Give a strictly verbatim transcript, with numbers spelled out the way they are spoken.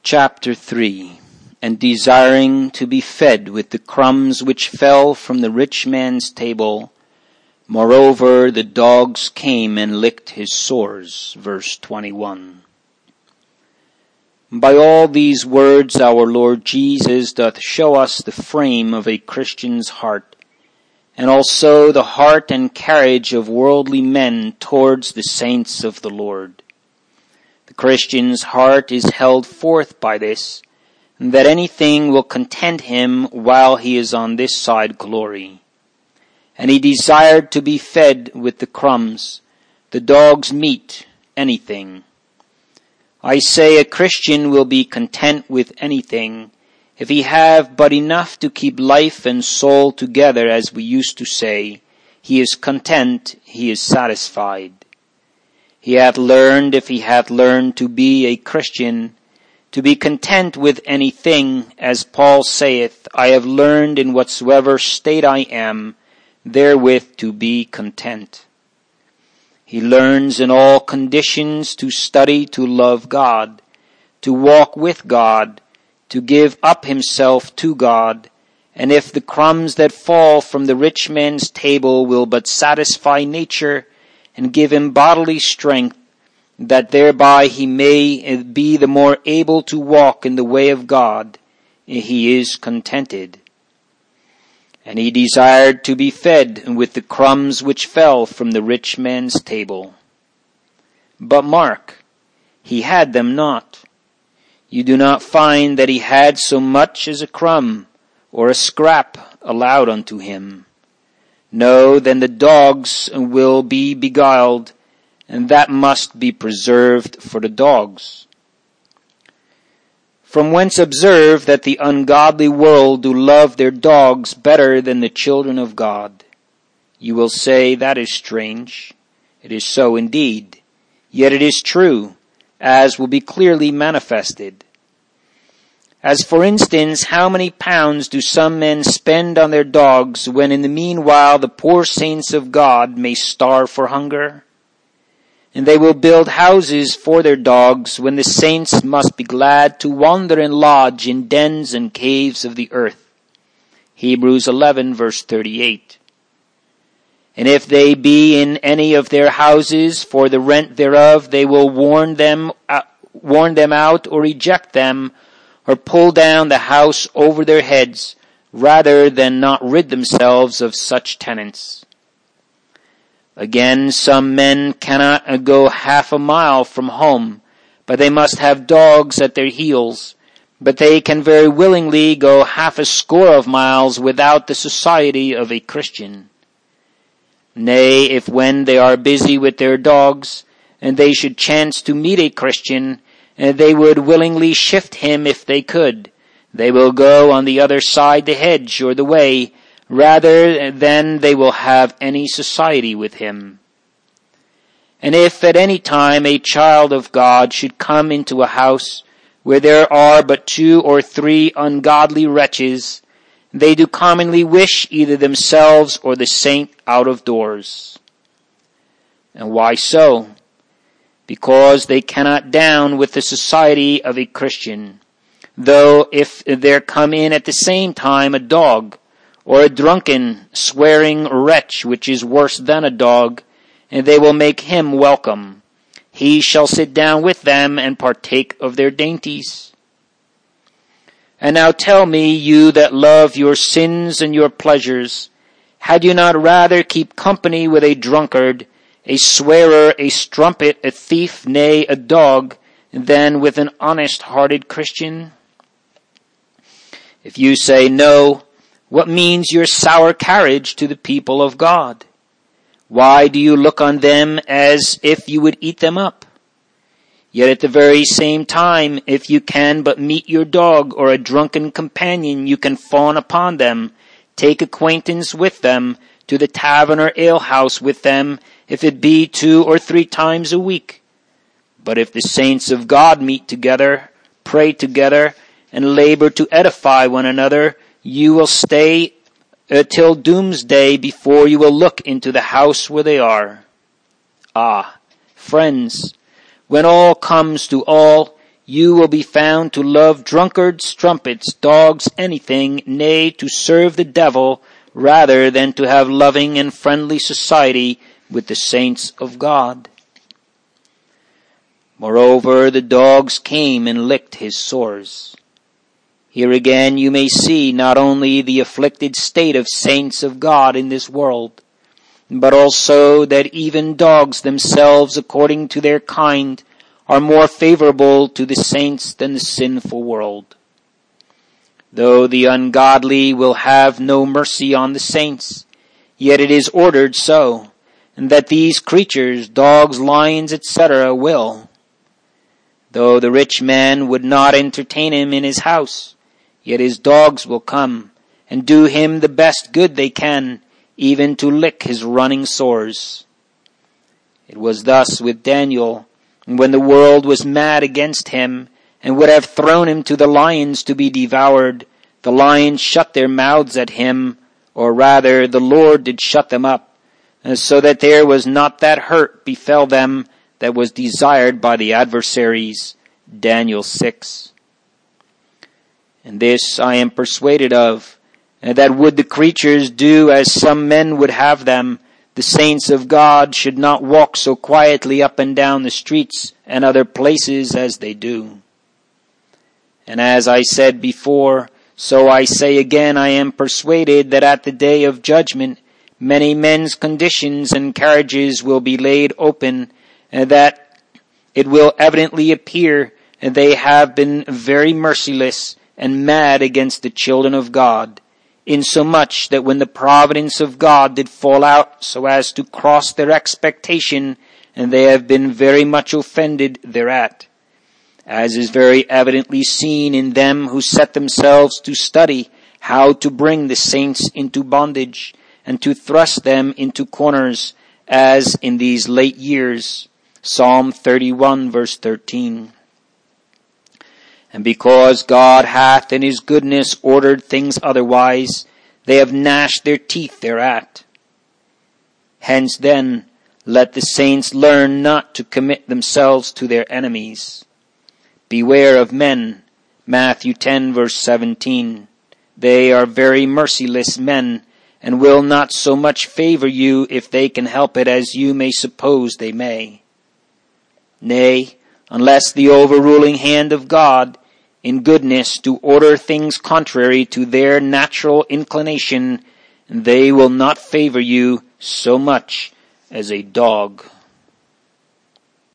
Chapter three. And desiring to be fed with the crumbs which fell from the rich man's table, moreover the dogs came and licked his sores. Verse twenty-one. By all these words our Lord Jesus doth show us the frame of a Christian's heart, and also the heart and carriage of worldly men towards the saints of the Lord. The Christian's heart is held forth by this, that anything will content him while he is on this side glory. And he desired to be fed with the crumbs, the dog's meat, anything. I say a Christian will be content with anything, if he have but enough to keep life and soul together, as we used to say. He is content, he is satisfied. He hath learned, if he hath learned to be a Christian, to be content with anything, as Paul saith, I have learned in whatsoever state I am, therewith to be content. He learns in all conditions to study to love God, to walk with God, to give up himself to God, and if the crumbs that fall from the rich man's table will but satisfy nature and give him bodily strength, that thereby he may be the more able to walk in the way of God, he is contented. And he desired to be fed with the crumbs which fell from the rich man's table. But mark, he had them not. You do not find that he had so much as a crumb or a scrap allowed unto him. No, then the dogs will be beguiled, and that must be preserved for the dogs. From whence observe that the ungodly world do love their dogs better than the children of God. You will say, that is strange. It is so indeed. Yet it is true, as will be clearly manifested. As for instance, how many pounds do some men spend on their dogs, when in the meanwhile the poor saints of God may starve for hunger? And they will build houses for their dogs, when the saints must be glad to wander and lodge in dens and caves of the earth. Hebrews eleven verse thirty-eight. And if they be in any of their houses for the rent thereof, they will warn them, uh, warn them out or eject them, or pull down the house over their heads, rather than not rid themselves of such tenants. Again, some men cannot go half a mile from home, but they must have dogs at their heels. But they can very willingly go half a score of miles without the society of a Christian. Nay, if when they are busy with their dogs, and they should chance to meet a Christian, and they would willingly shift him if they could, they will go on the other side the hedge or the way, rather than they will have any society with him. And if at any time a child of God should come into a house where there are but two or three ungodly wretches, they do commonly wish either themselves or the saint out of doors. And why so? Because they cannot down with the society of a Christian, though if there come in at the same time a dog, or a drunken, swearing wretch, which is worse than a dog, and they will make him welcome. He shall sit down with them and partake of their dainties. And now tell me, you that love your sins and your pleasures, had you not rather keep company with a drunkard, a swearer, a strumpet, a thief, nay, a dog, than with an honest-hearted Christian? If you say no, what means your sour carriage to the people of God? Why do you look on them as if you would eat them up? Yet at the very same time, if you can but meet your dog or a drunken companion, you can fawn upon them, take acquaintance with them, to the tavern or alehouse with them, if it be two or three times a week. But if the saints of God meet together, pray together, and labor to edify one another, you will stay uh, till doomsday before you will look into the house where they are. Ah, friends, when all comes to all, you will be found to love drunkards, trumpets, dogs, anything, nay, to serve the devil, rather than to have loving and friendly society with the saints of God. Moreover, the dogs came and licked his sores. Here again you may see not only the afflicted state of saints of God in this world, but also that even dogs themselves, according to their kind, are more favorable to the saints than the sinful world. Though the ungodly will have no mercy on the saints, yet it is ordered so, and that these creatures, dogs, lions, et cetera, will. Though the rich man would not entertain him in his house, yet his dogs will come and do him the best good they can, even to lick his running sores. It was thus with Daniel, when the world was mad against him, and would have thrown him to the lions to be devoured. The lions shut their mouths at him, or rather the Lord did shut them up, so that there was not that hurt befell them that was desired by the adversaries. Daniel six. And this I am persuaded of, that would the creatures do as some men would have them, the saints of God should not walk so quietly up and down the streets and other places as they do. And as I said before, so I say again, I am persuaded that at the day of judgment, many men's conditions and carriages will be laid open, and that it will evidently appear that they have been very merciless and mad against the children of God, insomuch that when the providence of God did fall out so as to cross their expectation, and they have been very much offended thereat, as is very evidently seen in them who set themselves to study how to bring the saints into bondage, and to thrust them into corners, as in these late years. Psalm thirty-one, verse thirteen. And because God hath in his goodness ordered things otherwise, they have gnashed their teeth thereat. Hence then, let the saints learn not to commit themselves to their enemies. Beware of men. Matthew ten, verse seventeen. They are very merciless men, and will not so much favor you if they can help it as you may suppose they may. Nay, unless the overruling hand of God, in goodness, to order things contrary to their natural inclination, they will not favor you so much as a dog.